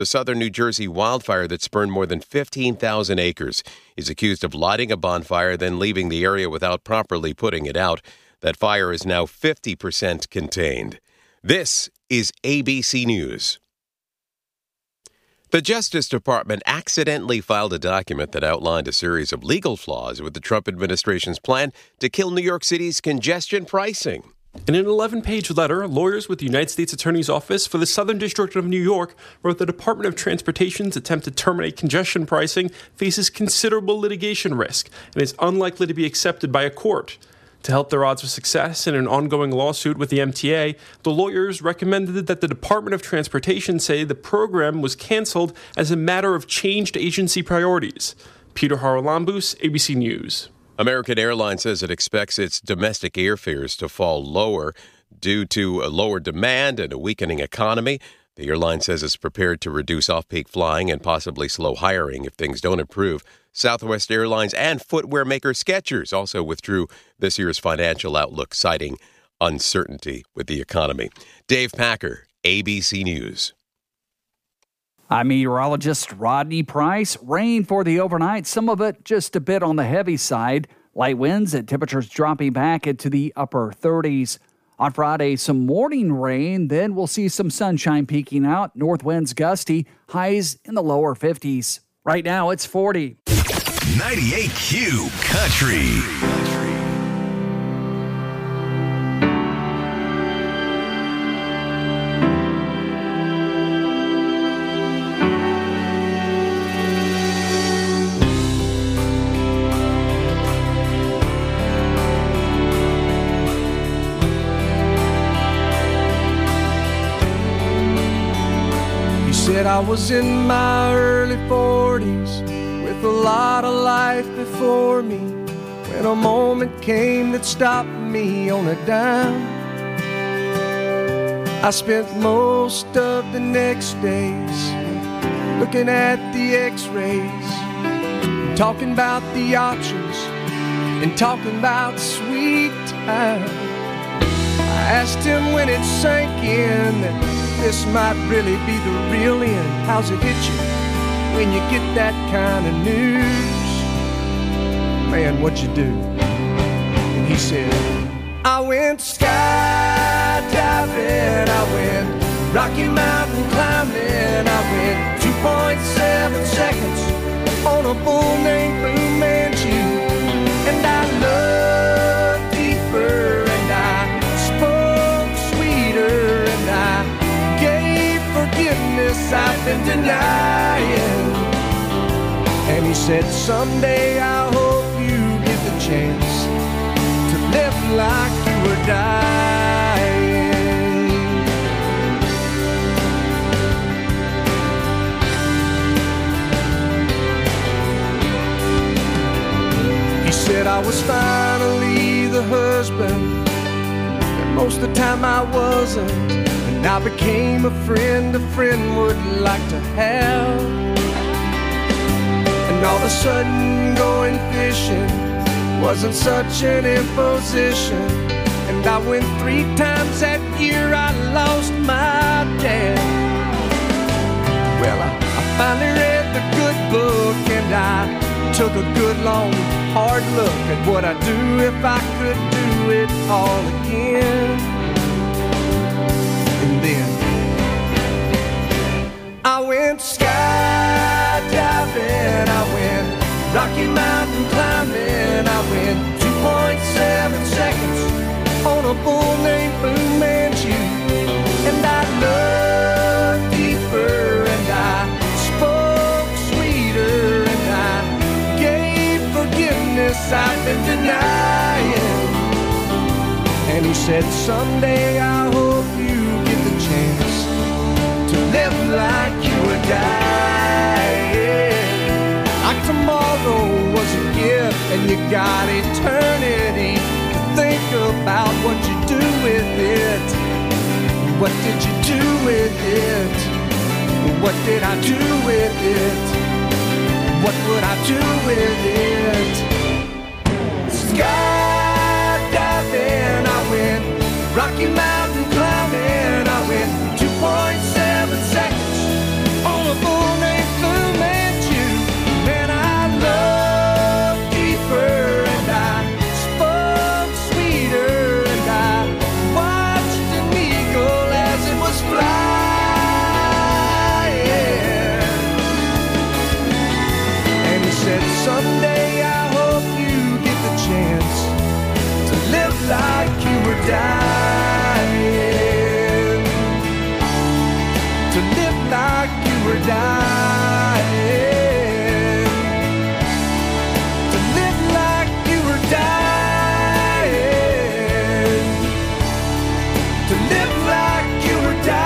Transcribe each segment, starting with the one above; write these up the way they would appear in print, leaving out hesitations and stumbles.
The southern New Jersey wildfire that spurned more than 15,000 acres. He's accused of lighting a bonfire, then leaving the area without properly putting it out. That fire is now 50% contained. This is ABC News. The Justice Department accidentally filed a document that outlined a series of legal flaws with the Trump administration's plan to kill New York City's congestion pricing. In an 11-page letter, lawyers with the United States Attorney's Office for the Southern District of New York wrote the Department of Transportation's attempt to terminate congestion pricing faces considerable litigation risk and is unlikely to be accepted by a court. To help their odds of success in an ongoing lawsuit with the MTA, the lawyers recommended that the Department of Transportation say the program was canceled as a matter of changed agency priorities. Peter Haralambous, ABC News. American Airlines says it expects its domestic airfares to fall lower due to a lower demand and a weakening economy. The airline says it's prepared to reduce off-peak flying and possibly slow hiring if things don't improve. Southwest Airlines and footwear maker Skechers also withdrew this year's financial outlook, citing uncertainty with the economy. Dave Packer, ABC News. I'm meteorologist Rodney Price. Rain for the overnight, some of it just a bit on the heavy side. Light winds and temperatures dropping back into the upper 30s. On Friday, some morning rain, then we'll see some sunshine peeking out. North winds gusty, highs in the lower 50s. Right now, it's 40. 98Q Country. Said I was in my early 40s with a lot of life before me when a moment came that stopped me on a dime. I spent most of the next days looking at the x-rays, talking about the options and talking about sweet time. I asked him when it sank in that this might really be the real end. How's it hit you when you get that kind of news? Man, what'd you do? And he said, I went skydiving, I went Rocky Mountain climbing, I went 2.7 seconds on a bull named Blue Manchu, and I loved deeper, and I spoke sweeter, and I forgiveness I've been denying. And he said, someday I hope you get the chance to live like you were dying. He said I was finally the husband that most of the time I wasn't. And I became a friend would like to have. And all of a sudden going fishing wasn't such an imposition. And I went 3 times that year, I lost my dad. Well, I finally read the good book, and I took a good long hard look at what I'd do if I could do it all again. And then I went skydiving, I went Rocky Mountain climbing, I went 2.7 seconds on a bull named Blue Manchu, and I loved deeper, and I spoke sweeter, and I gave forgiveness I've been denying. And he said, someday I hope you get the chance to live like you were dying. Like tomorrow was a gift and you got eternity to think about what you do with it. What did you do with it? What did I do with it? What would I do with it? Skydiving, I went Rocky Mountain climbing, I went 2.7 seconds on a Someday I hope you get the chance to live like you were dying. To live like you were dying. To live like you were dying. To live like you were dying.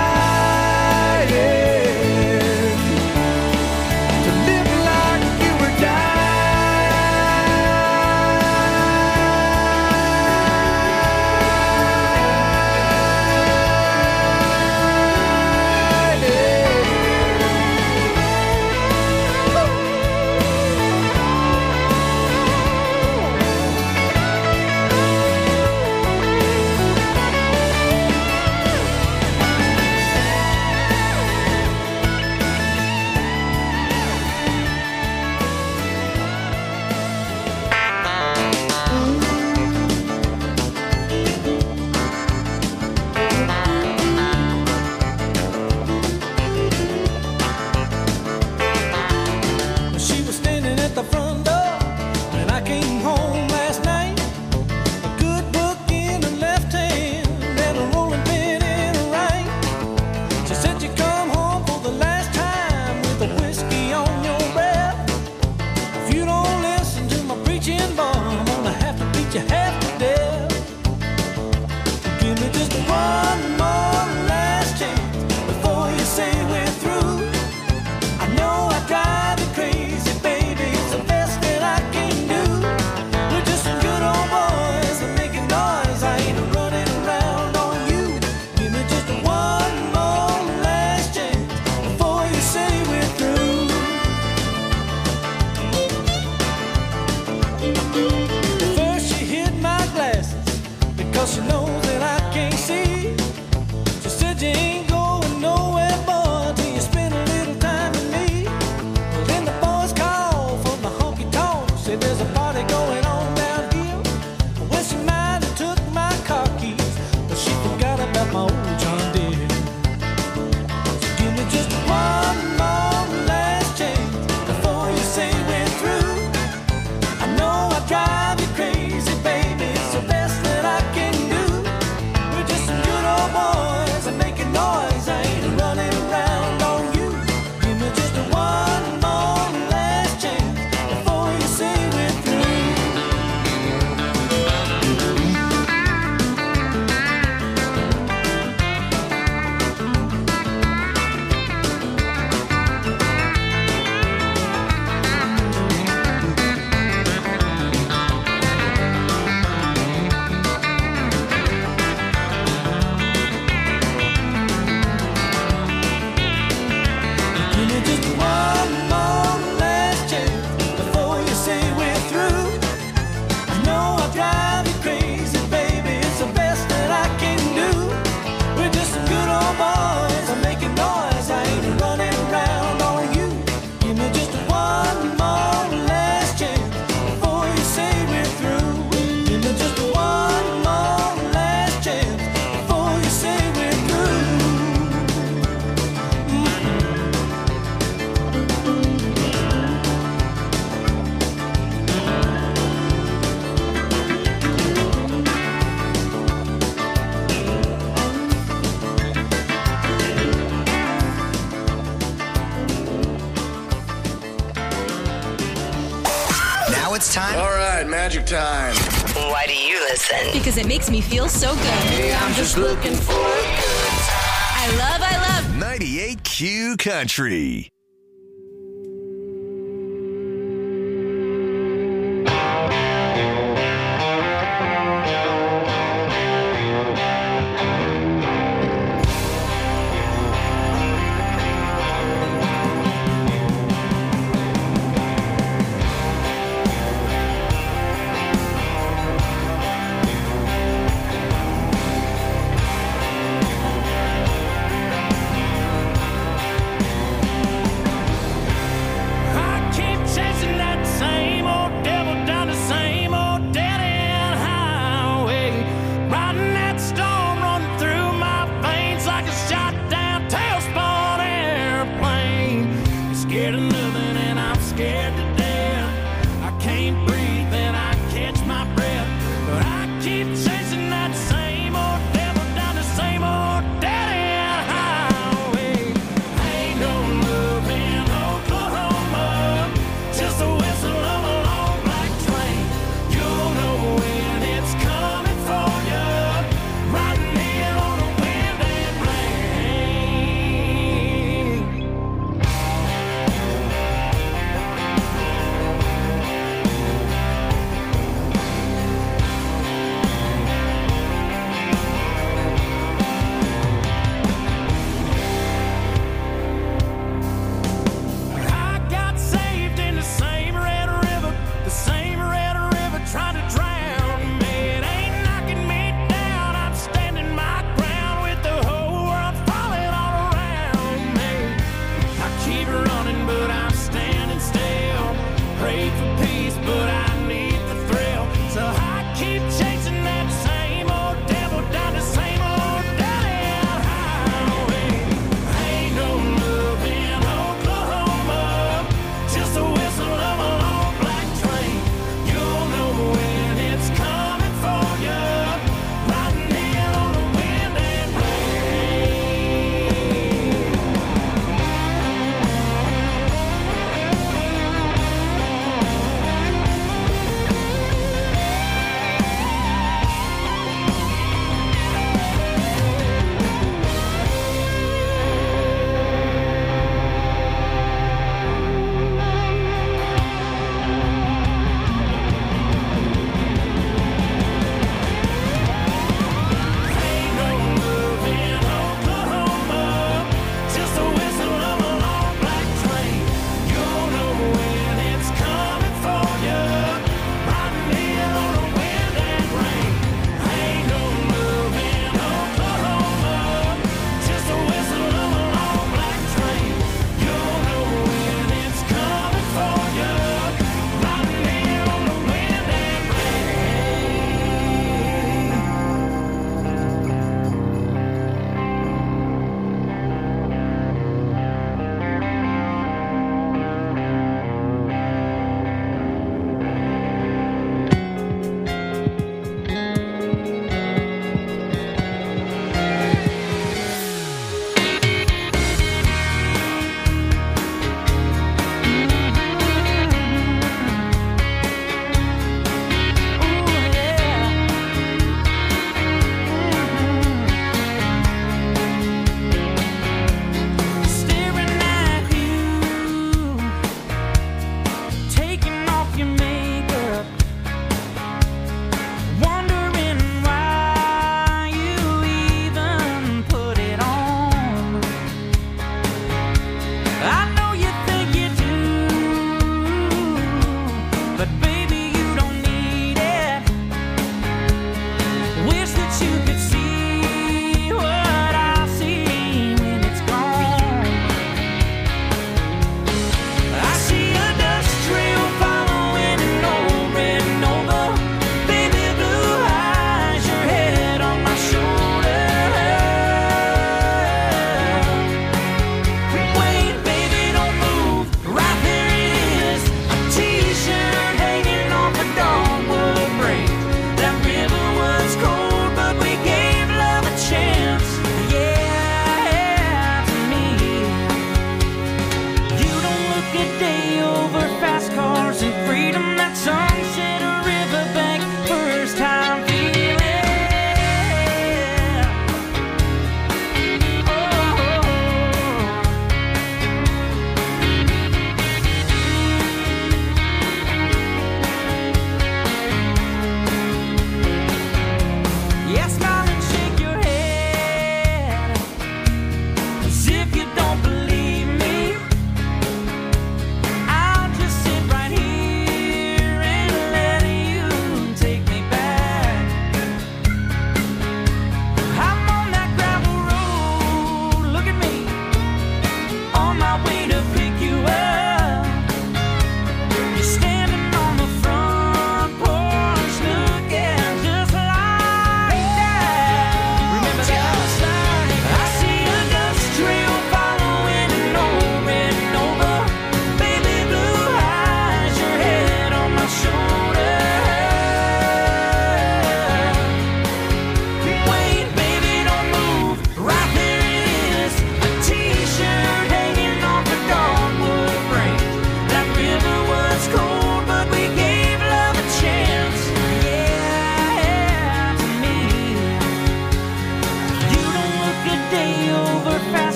It's time. All right, magic time. Why do you listen? Because it makes me feel so good. Hey, I'm just looking for a good time. I love 98 Q Country. keep running, but I'm standing still. Pray for peace, but I need the thrill. So I keep chasing that same old devil down the same old dead-end highway. Ain't no love in Oklahoma, just a whistle of a long black train. You'll know when it's coming for you, riding in on the wind and rain.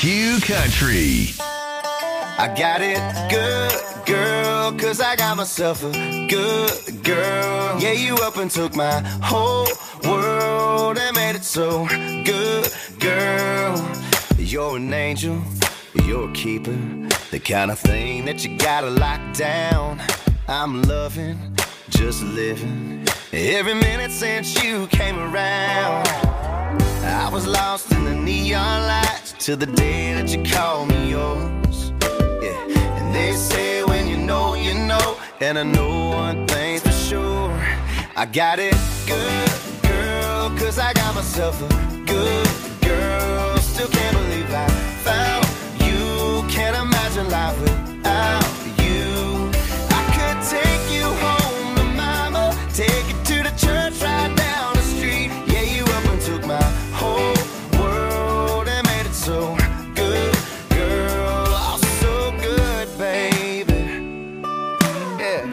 Q Country. I got it good, girl, 'cause I got myself a good girl. Yeah, you up and took my whole world and made it so good, girl. You're an angel, you're a keeper, the kind of thing that you gotta lock down. I'm loving, just living, every minute since you came around. I was lost in the neon lights till the day that you called me yours. Yeah, and they say when you know, you know, and I know one thing's for sure. I got it good, girl, 'cause I got myself a good girl. Still can't believe I found you. Can't imagine life without you. I could take you home to mama, take you to the church right down the street. Yeah, you up and took my whole world and made it so good, girl. Oh, so good, baby. Yeah.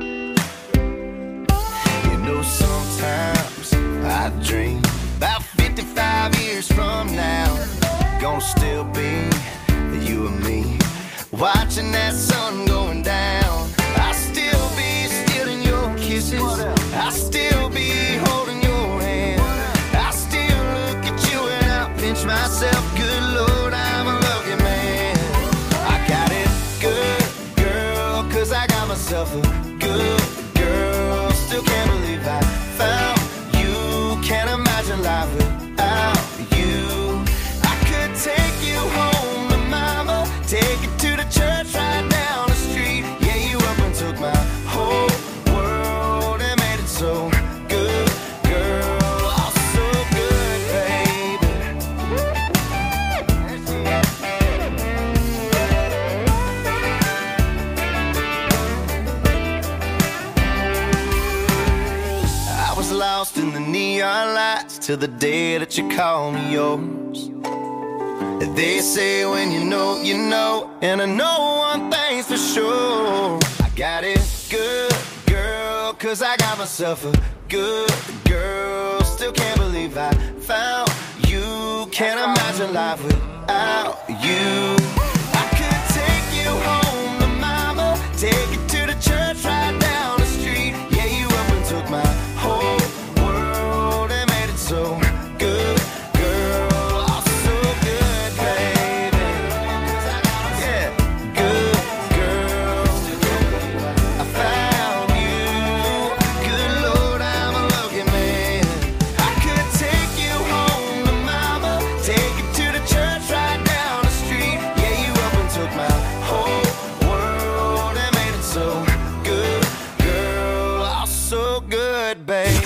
You know, sometimes I dream about 55 years from now, gonna still be you and me, watching that sun going down. I'll still be stealing your kisses, I'll still be holding your hand, I'll still look at you and I'll pinch myself. Good Lord, I'm a lucky man. I got it good, girl, 'cause I got myself a good girl. Still can't believe I found you. Can't imagine life without you. I could take you home to mama, take you to the church right down the street. Yeah, you up and took my whole world and made it so good, girl. Oh, so good, baby. I was lost in the neon lights till the day that you called me yours. They say when you know, you know, and I know one thing's for sure. I got it good, girl, 'cause I got myself a good girl. Still can't believe I found you. Can't imagine life without you. I could take you home to mama, take you to the church right down the street. Yeah, you up and took my whole world and made it so good, girl. Oh, so good, baby. Yeah, good girl. I found you. Good Lord, I'm a lucky man. I could take you home to mama, take you to the church right down the street. Yeah, you up and took my whole world and made it so good, girl. Oh, so good, baby.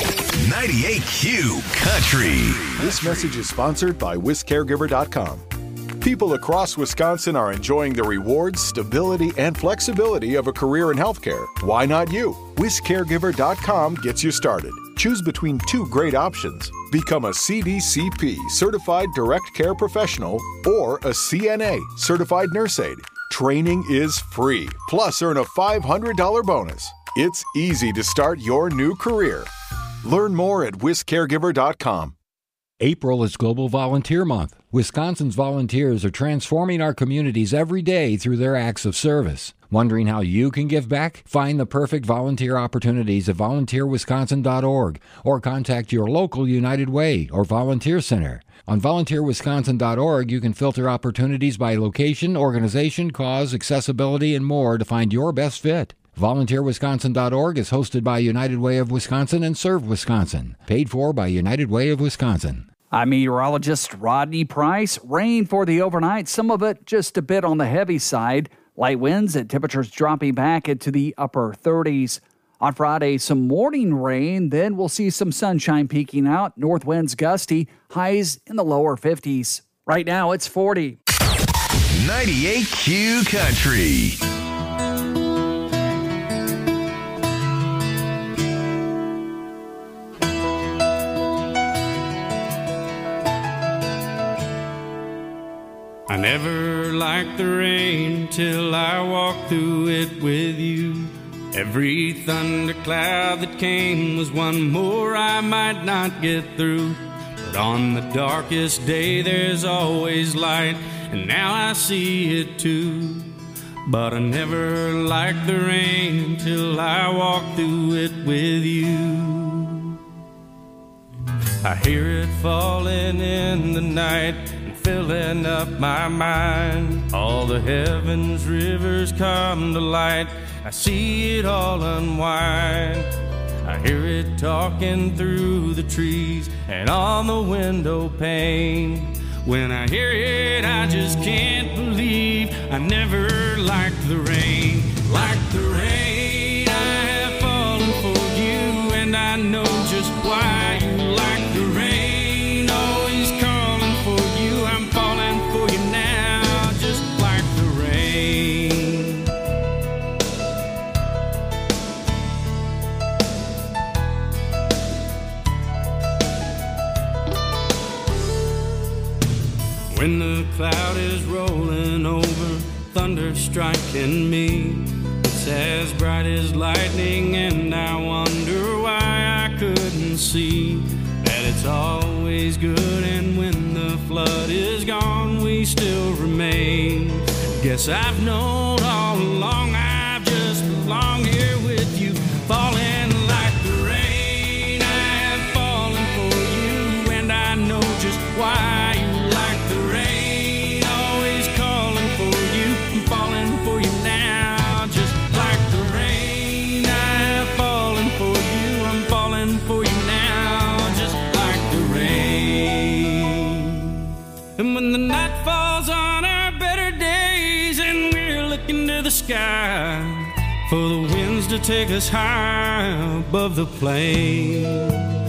98Q Country. This message is sponsored by WisCaregiver.com. People across Wisconsin are enjoying the rewards, stability, and flexibility of a career in healthcare. Why not you? WisCaregiver.com gets you started. Choose between two great options. Become a CDCP, Certified Direct Care Professional, or a CNA, Certified Nurse Aide. Training is free, plus earn a $500 bonus. It's easy to start your new career. Learn more at WisCaregiver.com. April is Global Volunteer Month. Wisconsin's volunteers are transforming our communities every day through their acts of service. Wondering how you can give back? Find the perfect volunteer opportunities at volunteerwisconsin.org or contact your local United Way or volunteer center. On volunteerwisconsin.org, you can filter opportunities by location, organization, cause, accessibility, and more to find your best fit. VolunteerWisconsin.org is hosted by United Way of Wisconsin and Serve Wisconsin. Paid for by United Way of Wisconsin. I'm meteorologist Rodney Price. Rain for the overnight, some of it just a bit on the heavy side. Light winds and temperatures dropping back into the upper 30s. On Friday, some morning rain, then we'll see some sunshine peeking out. North winds gusty, highs in the lower 50s. Right now, it's 40. 98Q Country. I never liked the rain till I walked through it with you. Every thundercloud that came was one more I might not get through. But on the darkest day there's always light, and now I see it too. But I never liked the rain till I walked through it with you. I hear it falling in the night and filling up my mind. All the heavens rivers come to light, I see it all unwind. I hear it talking through the trees and on the window pane. When I hear it, I just can't believe I never liked the rain. Like the rain, I have fallen for you, and I know just why you like the rain. Always calling for you, I'm falling for you now, just like the rain. When the cloud is rolling over, thunder striking me, it's as bright as lightning, and I wonder why I couldn't see that it's always good, and when the flood is gone, we still remain. Guess I've known all along I just belong here with you, falling like the rain. I have fallen for you, and I know just why you like the rain. Always calling for you, I'm falling for you now, just like the rain. I have fallen for you, I'm falling for you now, just like the rain. And when the night falls on our better days and we're looking to the sky for the winds to take us high above the plains,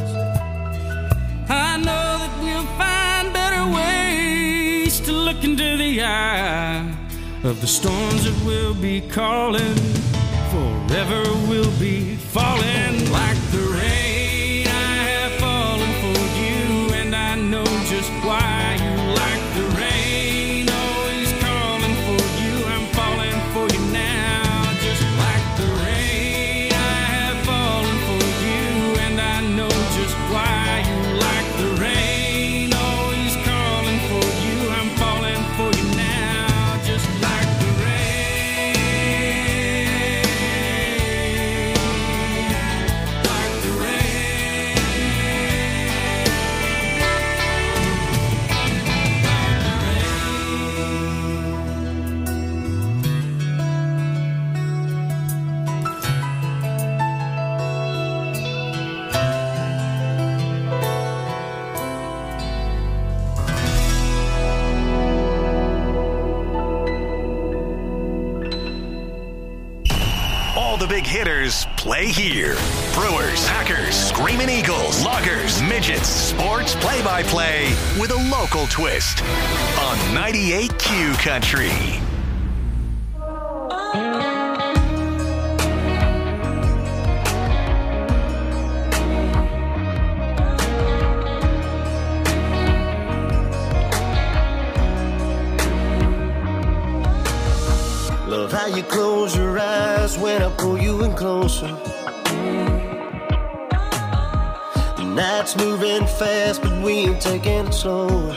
I know that we'll find better ways to look into the eye of the storms that we'll be calling. Forever we'll be falling like the rain. I have fallen for you, and I know just why you like the rain. Always calling for you, I'm falling for you now, just like the rain. I have fallen for you, and I know just why you like the rain. Always calling for you, I'm falling for you now, just like the rain. Like the rain. All the big hitters play here. Brewers, Packers, Screaming Eagles, Loggers, Midgets, sports play-by-play with a local twist on 98Q Country. Love how you close your eyes when I pull you in closer. The night's moving fast, but we ain't taking it slow.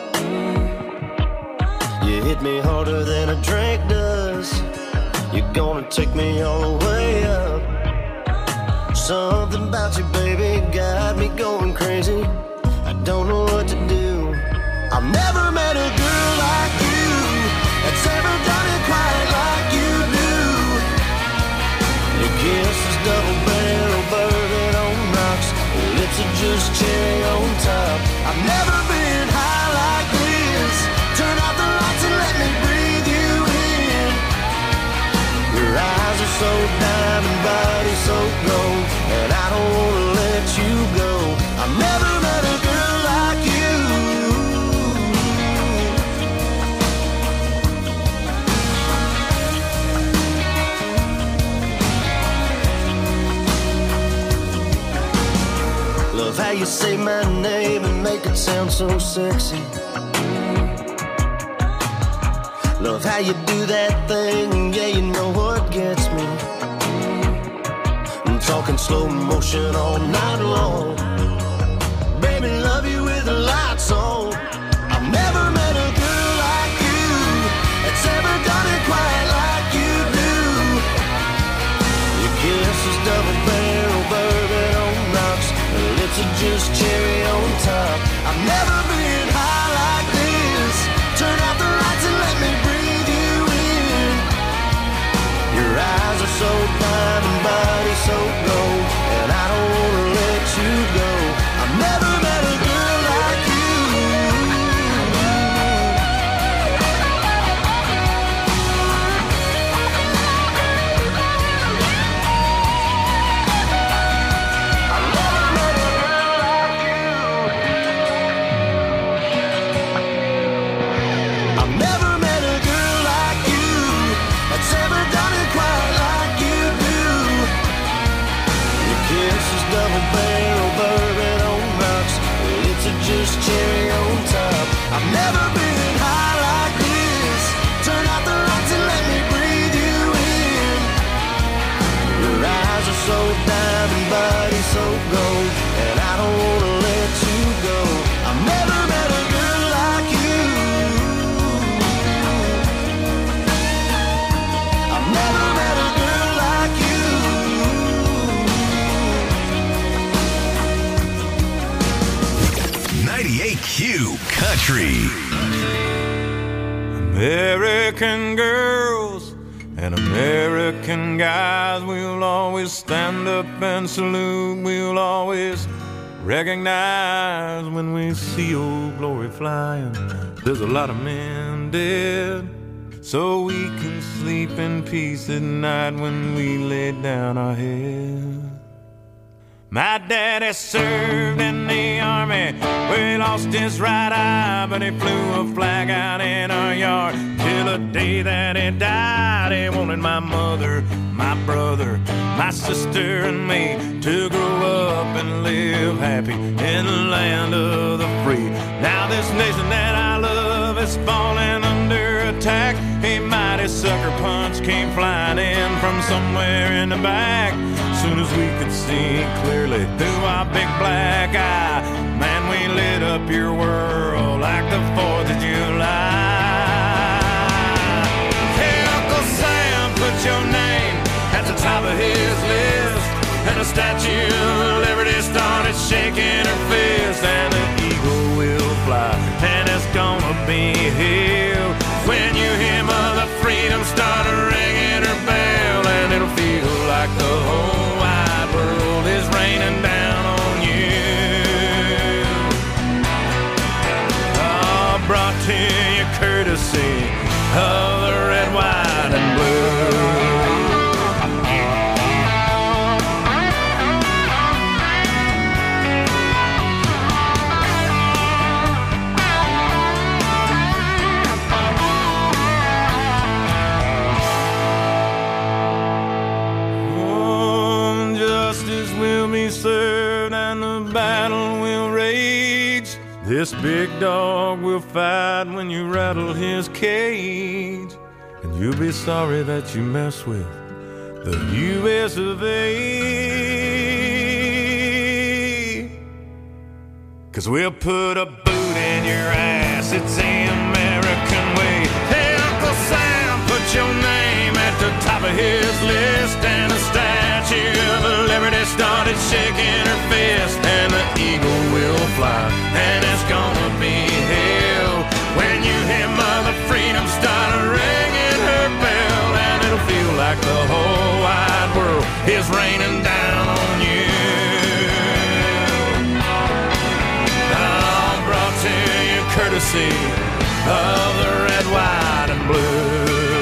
You hit me harder than a drink does. You're gonna take me all the way up. Something about you, baby, got me going crazy. I don't know what to do. I've never met a girl like you that's ever done it quite like you do. Your kiss is double barrel bourbon on rocks. Your lips are just cherry on top. I've never been high like this. Turn out the lights and let me breathe you in. Your eyes are so diamond, body so gold, and I don't wanna let you go. I've never met a girl like you. Love how you say my name and make it sound so sexy. Love how you do that thing, yeah, you know what gets me. I'm talking slow motion all night long. Baby, love you with a it's just cherry on top. I've never been high like this. Turn out the lights and let me breathe you in. Your eyes are so fine and body so gold, and I don't wanna let you go. I've never met a girl like you. Just cherry on top. I've never been high like this. Turn out the lights and let me breathe you in. Your eyes are so diamond, body so gold, and I don't wanna let you go. I've never met a girl like you. I've never met a girl like you. Q Country. American girls and American guys, we'll always stand up and salute. We'll always recognize when we see old glory flying. There's a lot of men dead, so we can sleep in peace at night when we lay down our head. My daddy served in the army, where he lost his right eye, but he flew a flag out in our yard till the day that he died. He wanted my mother, my brother, my sister and me to grow up and live happy in the land of the free. Now this nation that I love is falling under attack. A mighty sucker punch came flying in from somewhere in the back. Soon as we could see clearly through our big black eye, man, we lit up your world like the 4th of July. Hey, Uncle Sam, put your name at the top of his list, and the Statue of Liberty started shaking her fist, and the eagle will fly, and it's gonna be here when you hear Mother Freedom start ringing her bell, and it'll feel like the whole wide world is raining down on you. Oh, brought to you courtesy of the red, white, and blue. Served and the battle will rage. This big dog will fight when you rattle his cage, and you'll be sorry that you mess with the U.S. of A. 'Cause we'll put a boot in your ass, it's the American way. Hey, Uncle Sam, put your name at the top of his list, and the Statue of Liberty started shaking her fist, and the eagle will fly, and it's gonna be hell when you hear Mother Freedom start ringing her bell, and it'll feel like the whole wide world is raining down on you. All brought to you courtesy of the red, white, and blue.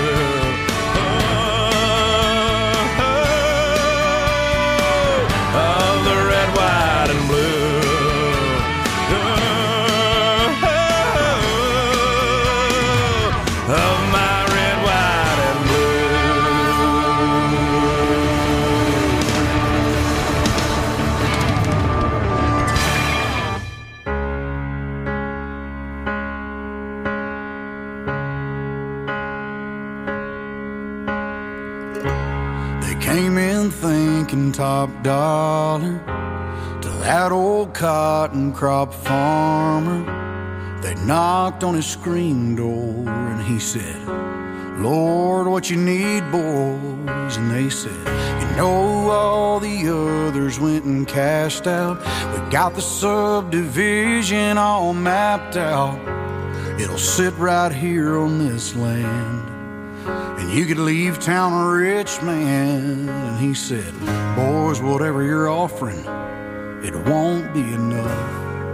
Top dollar to that old cotton crop farmer. They knocked on his screen door and he said, Lord, what you need, boys? And they said, you know all the others went and cashed out. We got the subdivision all mapped out. It'll sit right here on this land. And you could leave town a rich man. And he said, boys, whatever you're offering, it won't be enough.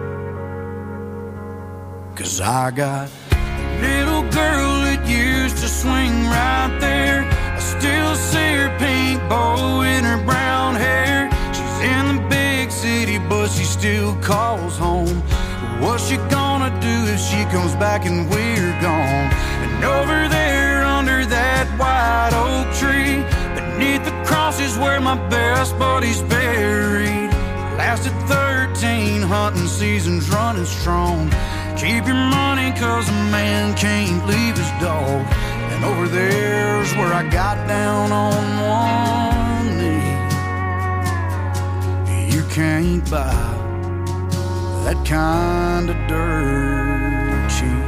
'Cause I got a little girl that used to swing right there. I still see her pink bow in her brown hair. She's in the big city, but she still calls home. What's she gonna do if she comes back and we're gone? And over there under that white oak tree, beneath the cross is where my best buddy's buried. Lasted 13 hunting seasons running strong. Keep your money 'cause a man can't leave his dog. And over there's where I got down on one knee. You can't buy that kind of dirt cheap.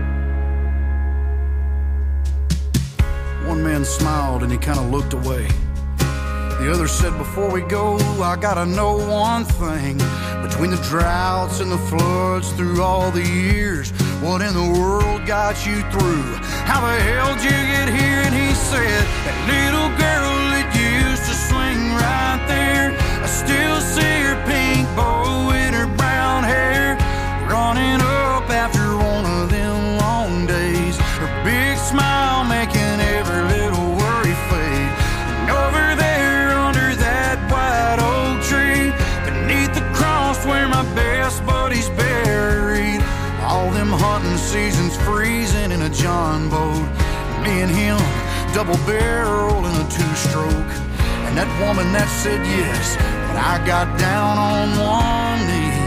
One man smiled and he kind of looked away. The other said, before we go, I gotta know one thing. Between the droughts and the floods through all the years, what in the world got you through? How the hell did you get here? And he said, that little girl that used to swing right there, I still see her pink bow in her brown hair, running up after one of them long days. Her big smile making every little worry fade. And over there under that white oak tree, beneath the cross where my best buddy's buried, all them hunting seasons freezing in a John boat. Me and him double barrel in a two-stroke. And that woman that said yes, but I got down on one knee.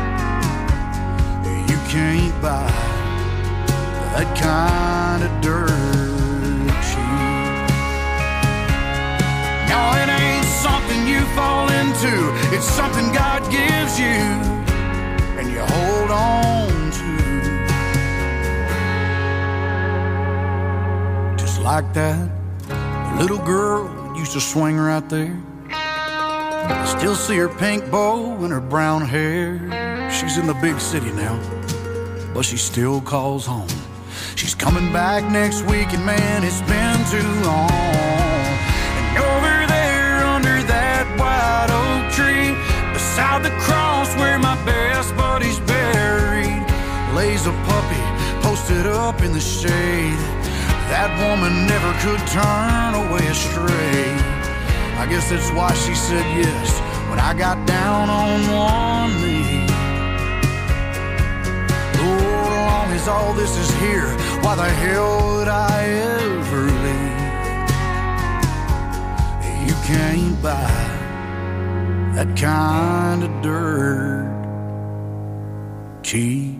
You can't buy that kind of dirt cheap. No, it ain't something you fall into. It's something God gives you and you hold on to. Just like that, the little girl used to swing right there. I still see her pink bow and her brown hair. She's in the big city now, but she still calls home. She's coming back next week, and man, it's been too long. And over there under that white oak tree, beside the cross where my best buddy's buried, lays a puppy posted up in the shade. That woman never could turn away astray. I guess that's why she said yes when I got down on one knee. Lord, as long as all this is here, why the hell would I ever leave? You can't buy that kind of dirt cheap.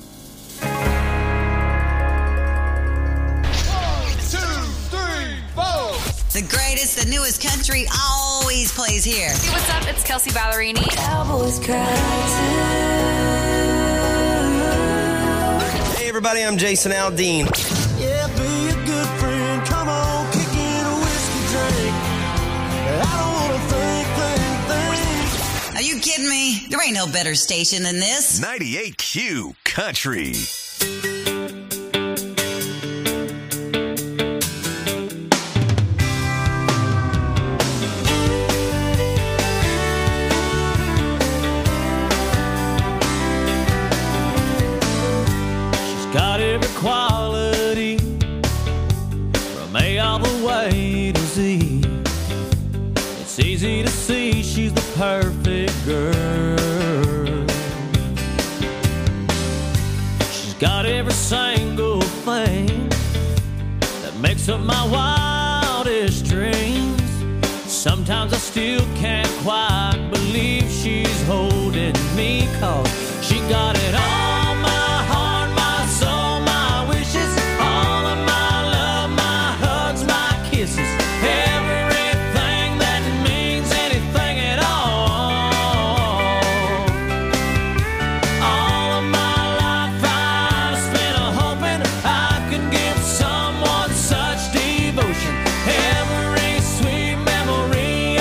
The greatest, the newest country always plays here. Hey, what's up? It's Kelsey Ballerini. Cowboys cry too. Hey, everybody, I'm Jason Aldean. Yeah, be a good friend. Come on, kick in a whiskey drink. I don't want to think. Are you kidding me? There ain't no better station than this. 98Q Country. Got every quality from A all the way to Z. It's easy to see she's the perfect girl. She's got every single thing that makes up my wildest dreams. Sometimes I still can't quite believe she's holding me, 'cause she got it all. Every sweet memory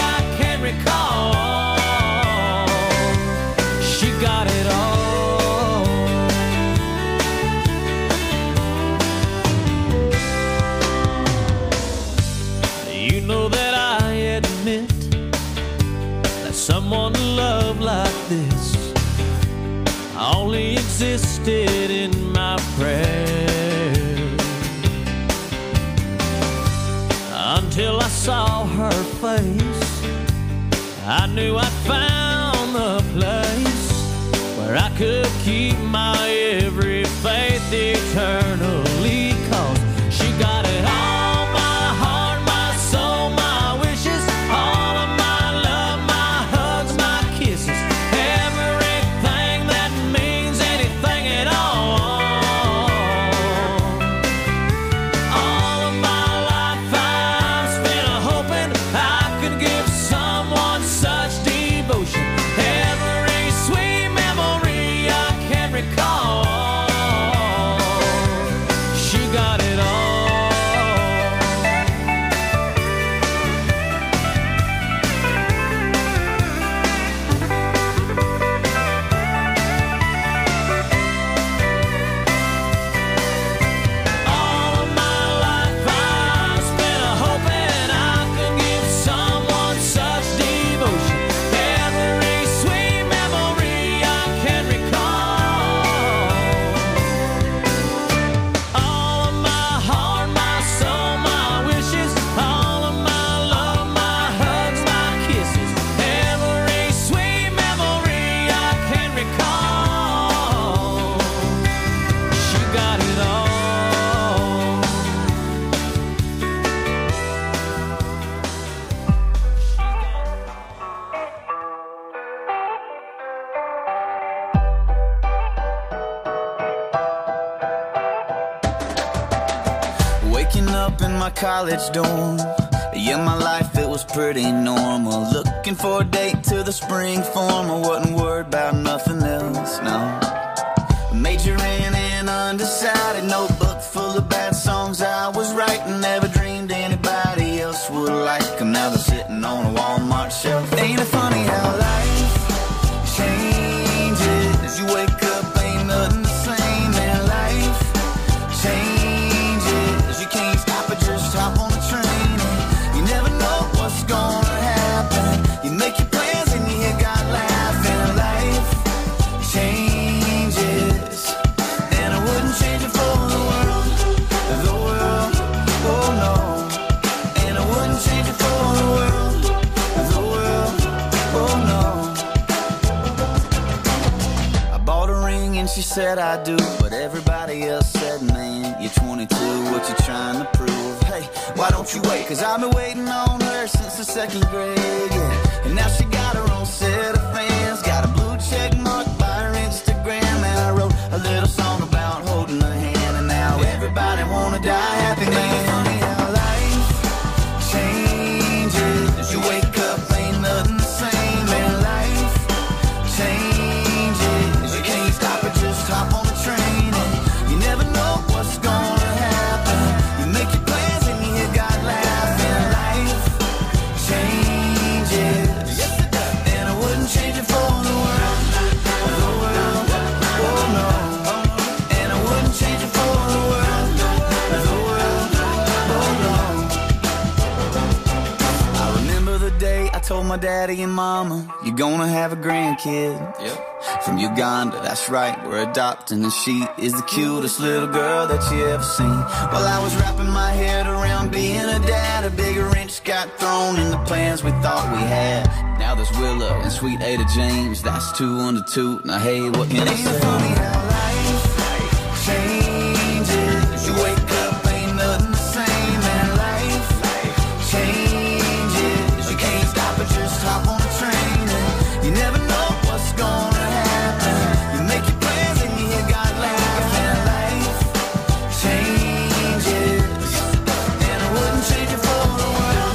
this only existed in my prayers, until I saw her face. I knew I'd found the place where I could keep my every faith eternally, 'cause she got it all, my heart, my soul, my wishes, all of my love, my hugs, my kisses, everything that means anything at all. All of my life I've spent hoping I could give someone such devotion, every sweet memory I can recall. She got it all. All of my life I've spent hoping I could give someone such devotion, every sweet memory I can recall. All of my heart, my soul, my wishes, all of my love, my hugs, my kisses, every sweet memory I can recall. She got it all. Waking up in my college dorm, yeah, my life, it was pretty normal. Looking for a date to the spring form, I wasn't worried about nothing else, no. Majoring in undecided, notebook full of bad songs I was writing. Never dreamed anybody else would like them. Now they're sitting on a Walmart shelf. Ain't it funny how life changes? You wake up, ain't nothing the same, and life changes. You can't stop it, just hop on the train. You never know what's gonna happen. You make your plans and you hear God laughing. Life changes, and I wouldn't change it for the world, oh no. And I wouldn't change it for the world, oh no. I bought a ring and she said I do, but everybody else said, man, you're 22, what you trying to prove? Hey, why don't you wait? 'Cause I've been waiting on her since the second grade, yeah. And now she got her own set of fans, got a blue check mark by her Instagram, and I wrote a little song about holding her hand, and now everybody wanna die happy, man. Funny how life changes. You wake up, ain't nothing the same, and life changes. You can't stop it, just hop on the train, and you never know what's gonna happen. You make your plans and you hear God laughing. Life changes, and I wouldn't change it for the world, oh no. And I wouldn't change it for the world, oh no. I remember the day I told my daddy and mama, you're gonna have a grandkid. Yep. From Uganda, that's right, we're adopting, and she is the cutest little girl that you ever seen. While I was wrapping my head around being a dad, a bigger wrench got thrown in the plans we thought we had. Now there's Willow and sweet Ada James, that's 2 under 2. Now hey, what can I say? Funny how life changes. You wake up, ain't nothing the same, and life changes. You can't stop it, just hop on the train, and you never know what's gonna happen. You make your plans and you hear God laughing. Life changes, and I wouldn't change it for the world,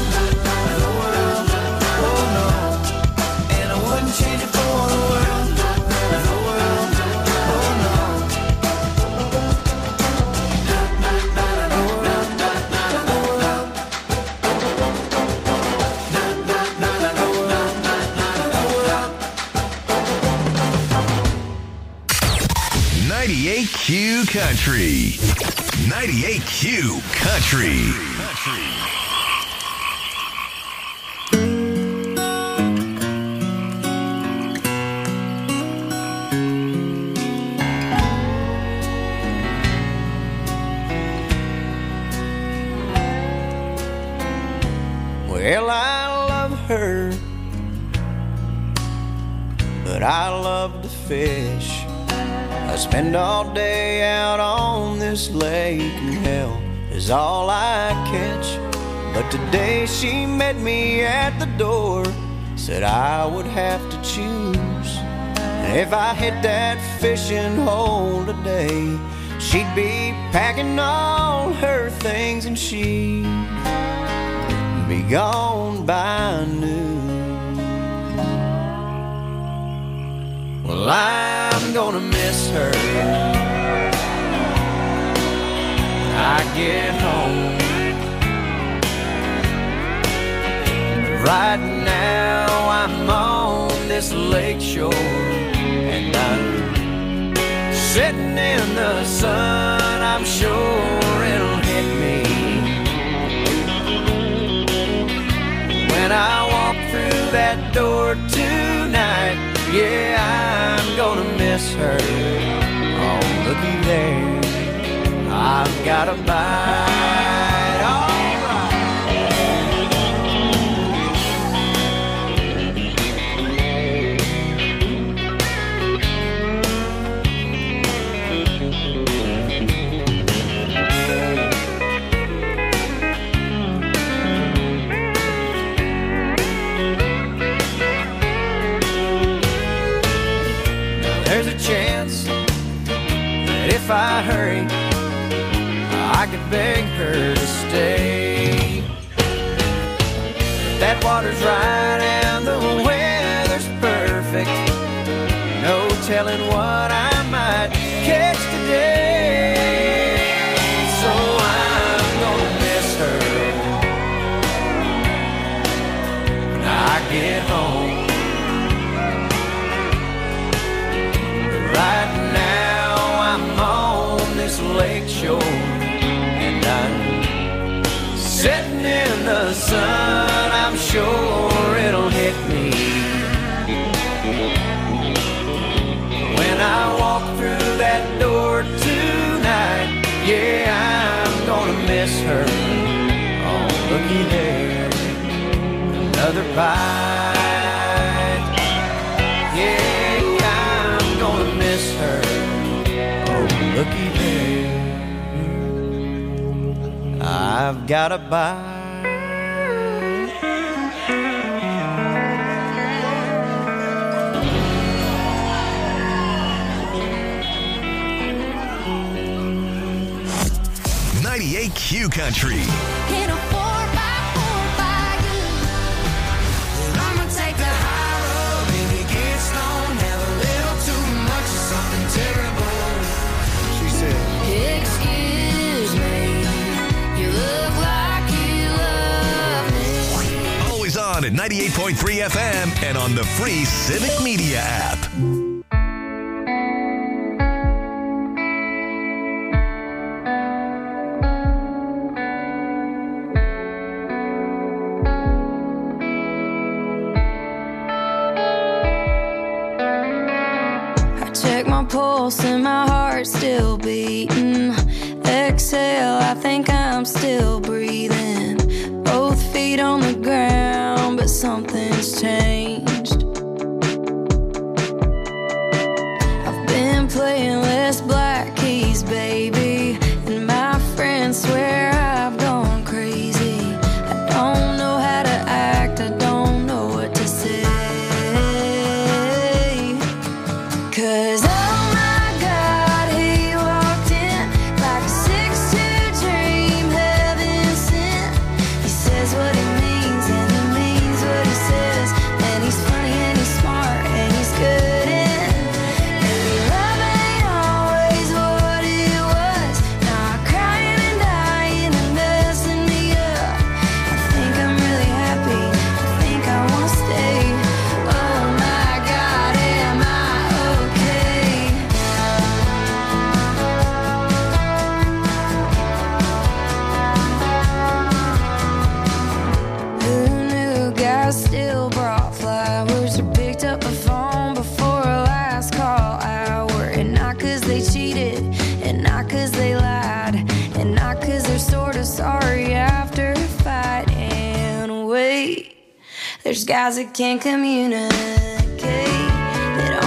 oh no. And I wouldn't change it for the world, oh no. Q Country. 98Q Country. I love to fish. I spend all day out on this lake, and hell is all I catch. But today she met me at the door, said I would have to choose. And if I hit that fishing hole today, she'd be packing all her things and she'd be gone by noon. Well, I'm gonna miss her when I get home. Right now I'm on this lake shore, and I'm sitting in the sun. I'm sure it'll hit me when I walk through that door tonight. Yeah, I'm gonna miss her. Oh, looky there, I've got a bite. All chance that if I hurry, I could beg her to stay. That water's right and the weather's perfect. No telling what I might catch today. So I'm gonna miss her when I get home. Right now I'm on this lake shore, and I'm sitting in the sun. I'm sure it'll hit me when I walk through that door tonight. Yeah, I'm gonna miss her. Oh, looky there, another bite. Yeah, miss her. Oh, looky there, I've got a bite. Q Country. In a 4x4 wagon, and I'ma take the high road. Baby, get stoned, have a little too much of something terrible. She said, excuse me, you look like you love me. Always on at 98.3 FM and on the free Civic Media app. Pulse and my heart still beating. Exhale, I think I'm still breathing. Both feet on the ground, but something's changed. I've been playing less black keys, baby, and my friends swear I've gone crazy. I don't know how to act, I don't know what to say. 'Cause there's guys that can't communicate, that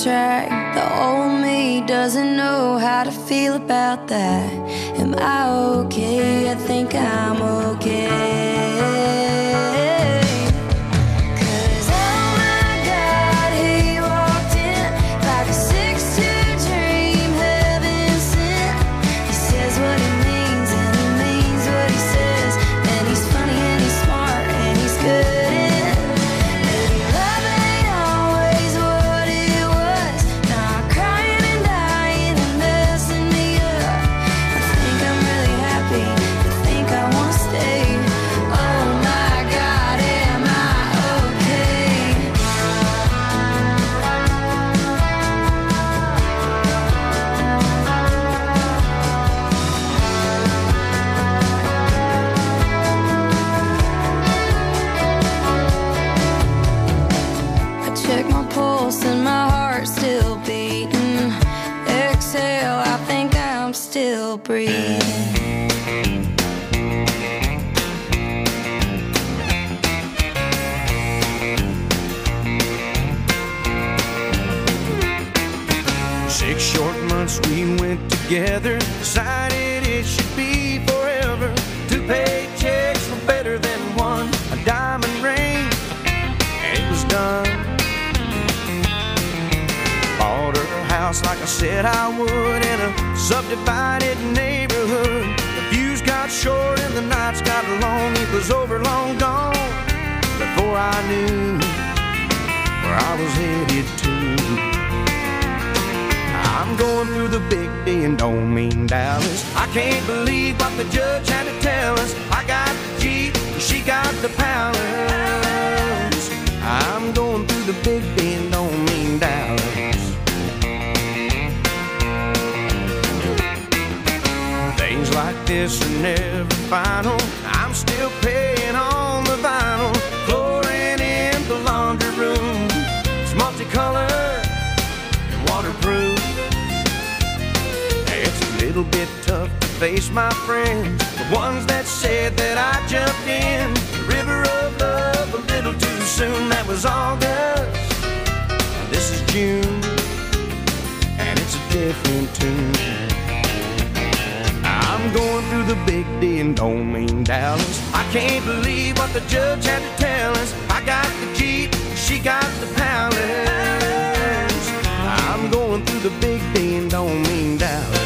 track. The old me doesn't know how to feel about that. Am I okay? I think I'm okay. Breathing. 6 short months we went together, decided it should be forever. 2 paychecks were better than one, a diamond ring, and it was done. Bought her a house like I said I would in a subdivided neighborhood. The views got short and the nights got long. It was over, long gone, before I knew where I was headed to. I'm going through the big D and don't mean Dallas. I can't believe what the judge had to tell us. I got the Jeep, she got the Palace. I'm going through the big D and don't mean Dallas. Things like this are never final. I'm still paying on the vinyl. Flooring in the laundry room, it's multicolored and waterproof. It's a little bit tough to face my friends, the ones that said that I jumped in the river of love a little too soon. That was August, this is June, and it's a different tune. I'm going through the big D and don't mean Dallas. I can't believe what the judge had to tell us. I got the Jeep, she got the Palace. I'm going through the big D and don't mean Dallas.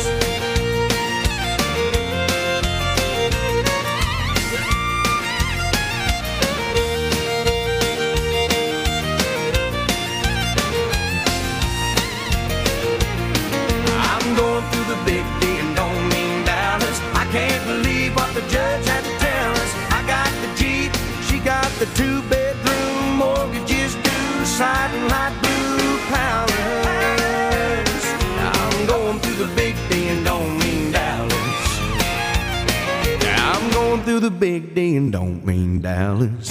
I'm going through the big D and don't mean Dallas. I can't believe what the judge had to tell us. I got the Jeep, she got the 2-bedroom, mortgages due, siding light blue Palace. I'm going through the big D and don't mean Dallas. I'm going through the big D and don't mean Dallas.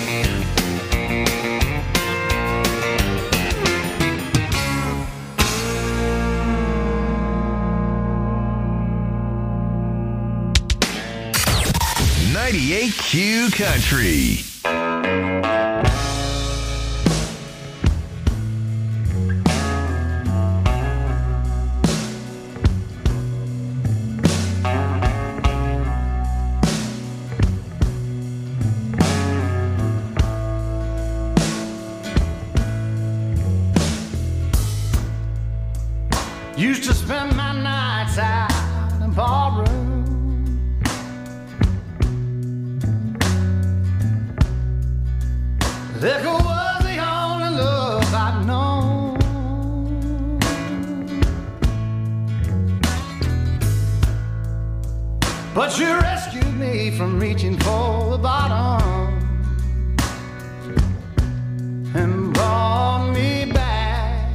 Q Country. Used to spend my nights out in ballroom. Liquor was the only love I'd known. But you rescued me from reaching for the bottom and brought me back,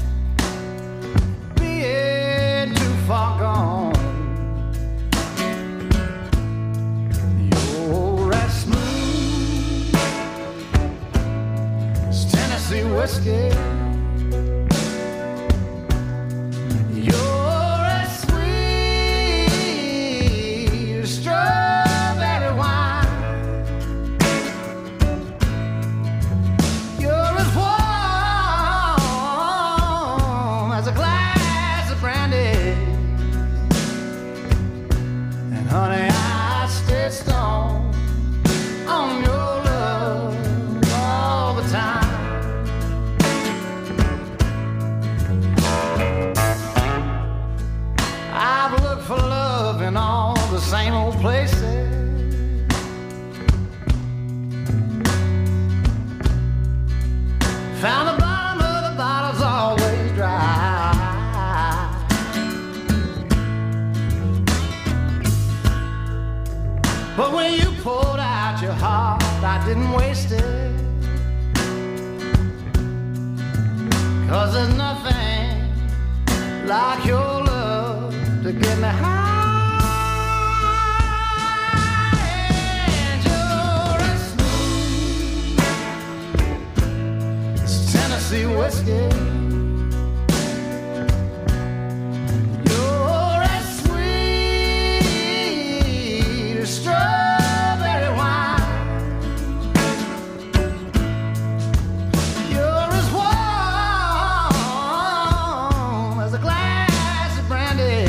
being too far gone. You're as smooth as Tennessee whiskey. You're as sweet as strawberry wine. You're as warm same old places. Found the bottom of the bottle's always dry. But when you poured out your heart, I didn't waste it. 'Cause there's nothing like your love to get me high. And you're as smooth as Tennessee whiskey. You're as sweet as strawberry wine. You're as warm as a glass of brandy.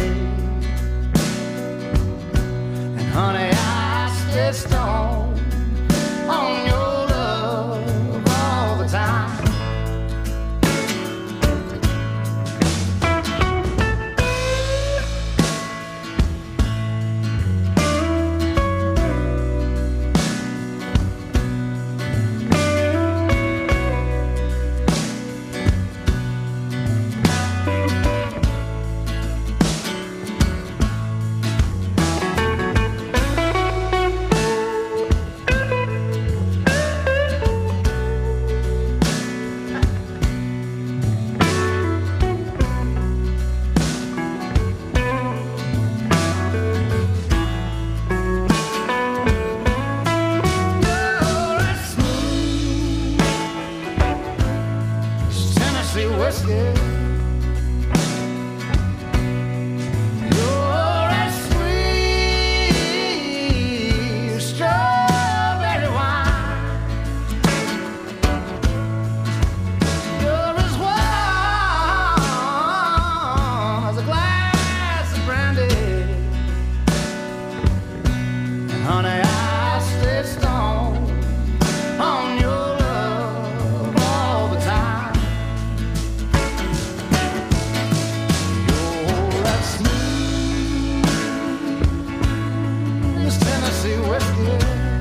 And honey, I stay stoned on your love all the time. Tennessee whiskey. You're as sweet as strawberry wine. You're as warm as a glass of brandy. And honey, I stay stoned on your love all the time. Tennessee whiskey,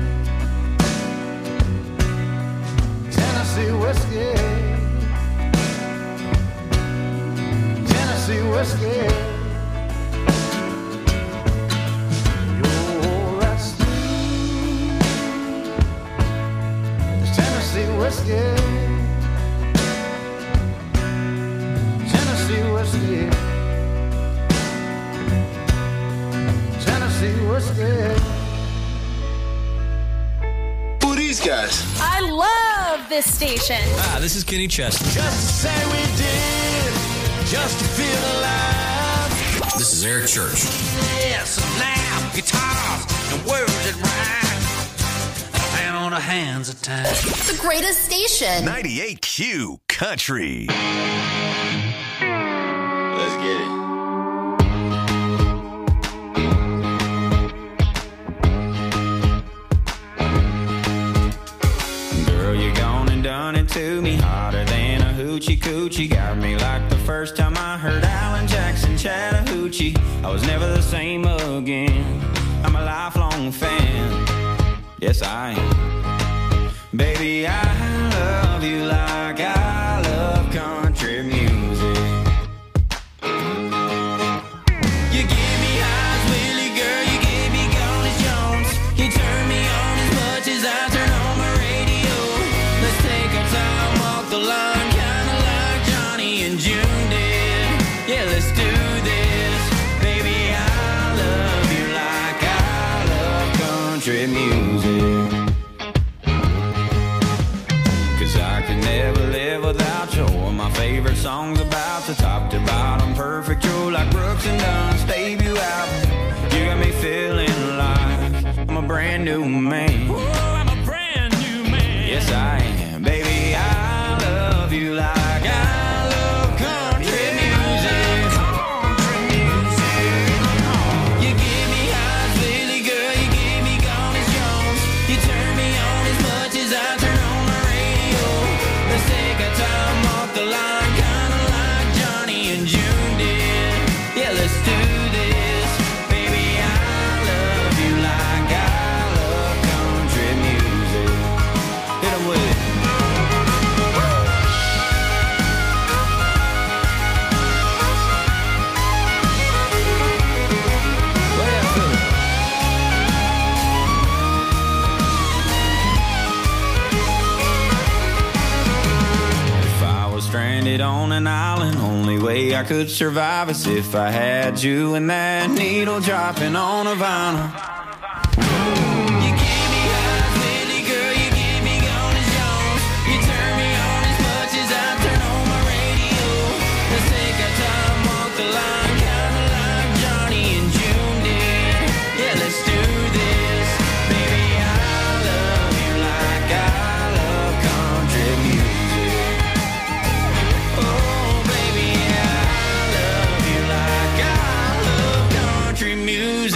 Tennessee whiskey, Tennessee whiskey. You're as sweet as Tennessee whiskey, Tennessee whiskey, Tennessee whiskey. Guys. I love this station. This is Kenny Chesney. Just say we did, just to feel alive. This is Eric Church. Yes, now, guitars and words that rhyme. And on the hands of time. The greatest station. 98Q Country. Let's get it. Done it to me harder than a hoochie coochie. Got me like the first time I heard Alan Jackson Chattahoochee. I was never the same again. I'm a lifelong fan. Yes, I am. Baby, I love you like I love country music. You give me highs, Willie, girl. You gave me Gone as Jones. You turn me on as much as I turn on my radio. Let's take our time, walk the line, kinda like Johnny and June did. Yeah, let's do this. Baby, I love you like I love country music. 'Cause I could never live without you. My favorite songs about the top to bottom, perfect roll like Brooks and Dunn's debut album. You got me feeling like I'm a brand new man. Ooh, I'm a brand new man. Yes, I am. Baby, I love you like I love country music. Country music. You give me highs, Billy girl. You give me Gone as Jones. You turn me on as much as I turn on my radio. Let's take our time off the line, kinda like Johnny and June did. Yeah, let's do this. Baby, I love way I could survive is if I had you and that needle dropping on a vinyl. You keep me high, Lily girl, you keep me gone as Jones. You turn me on as much as I turn on my radio. Let's take our time, walk the line, kinda like Johnny and June did. Yeah, let's do this. Baby, I love you like I love country music. Oh, baby, I love you like I love country music.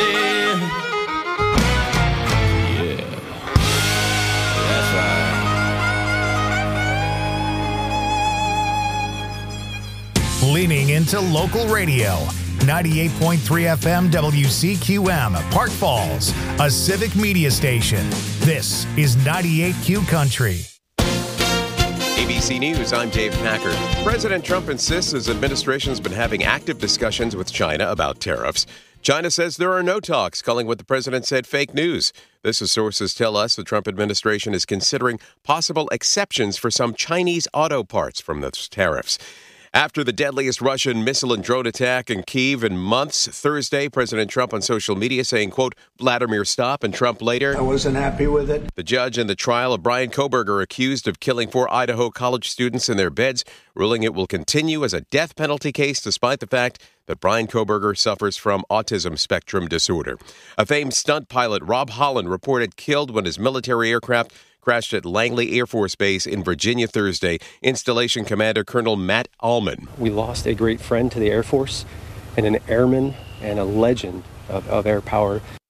Leaning into local radio. 98.3 FM WCQM, Park Falls, a civic media station. This is 98Q Country. ABC News, I'm Dave Packard. President Trump insists his administration has been having active discussions with China about tariffs. China says there are no talks, calling what the president said fake news. This, as sources tell us, the Trump administration is considering possible exceptions for some Chinese auto parts from those tariffs. After the deadliest Russian missile and drone attack in Kyiv in months, Thursday, President Trump on social media saying, quote, Vladimir, stop, and Trump later. I wasn't happy with it. The judge in the trial of Bryan Kohberger accused of killing 4 Idaho college students in their beds, ruling it will continue as a death penalty case despite the fact that Bryan Kohberger suffers from autism spectrum disorder. A famed stunt pilot, Rob Holland, reported killed when his military aircraft crashed at Langley Air Force Base in Virginia Thursday. Installation Commander Colonel Matt Allman. We lost a great friend to the Air Force and an airman and a legend of air power.